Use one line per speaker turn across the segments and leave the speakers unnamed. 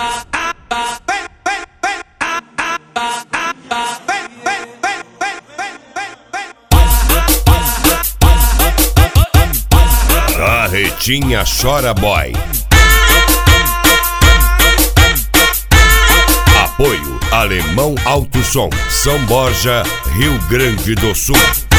Carretinha Chora Boy. Apoio Alemão Alto Som, São Borja, Rio Grande do Sul.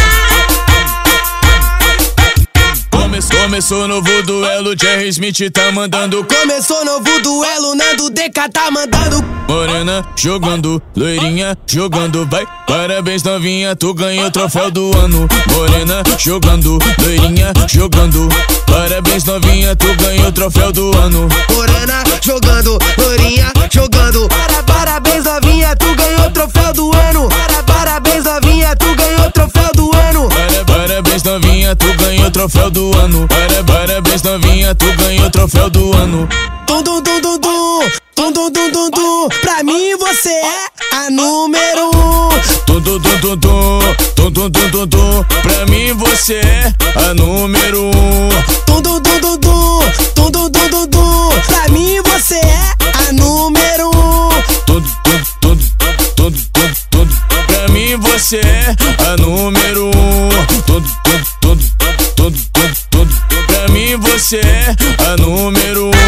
Começou novo duelo, Jerry Smith tá mandando.
Começou novo duelo, Nando DK tá mandando.
Morena jogando, loirinha jogando, vai. Parabéns novinha, tu ganhou o troféu do ano. Morena jogando, loirinha jogando. Parabéns novinha, tu ganhou o troféu do ano.
Morena jogando, loirinha jogando. Parabéns novinha, tu ganhou o troféu do ano. Parabéns novinha, tu ganhou o troféu do ano.
Parabéns novinha, tu ganhou o troféu do ano. Parabéns novinha, tu ganhou o troféu do ano.
Tum tum tum tum tum, tum tum tum tum tum. Pra mim você é a número 1.
Tum tum tum tum tum, tum tum tum tum tum. Pra mim você é a número 1.
Tum tum tum tum tum, tum tum tum tum tum. Pra mim você é a número 1.
Tum tum tum tum tum tum. Pra mim você é a número 1. Tum tum tum tum tum tum. Pra mim você é a número 1.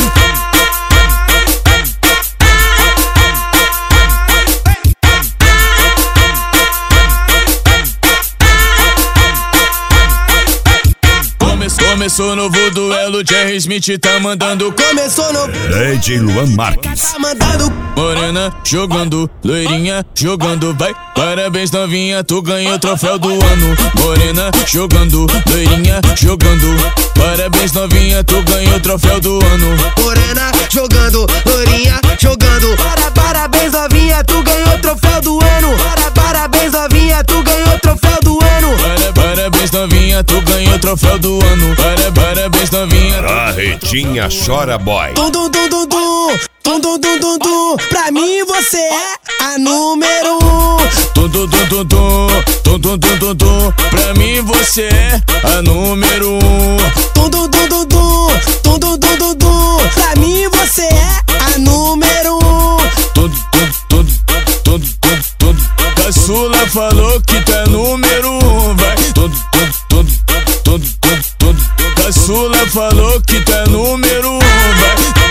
Começou novo duelo, Jerry Smith tá mandando.
Começou novo
DJ Luan Marques
tá mandando.
Morena jogando, loirinha jogando, vai. Parabéns novinha, tu ganhou o troféu do ano. Morena jogando, loirinha jogando. Parabéns novinha, tu ganhou o troféu do ano.
Morena jogando, loirinha jogando. Parabéns novinha, tu ganhou o troféu do ano. Parabéns novinha, tu ganhou o troféu do ano.
Parabéns novinha, tu ganhou o troféu do ano. Parabéns novinha.
Carretinha Chora Boy.
Tum tum tum tum tum, tum tum tum tum tum. Pra mim você é a número 1.
Tum tum tum tum tum, tum tum tum tum tum. Pra mim você é a número 1.
Tum tum tum tum tum, tum tum tum tum tum. Pra mim você é a número 1.
Tum tum tum tum tum tum. Caçula falou que tu é número 1, vai. Tum tum tum tum tum tum. Caçula falou que tu é número 1, vai.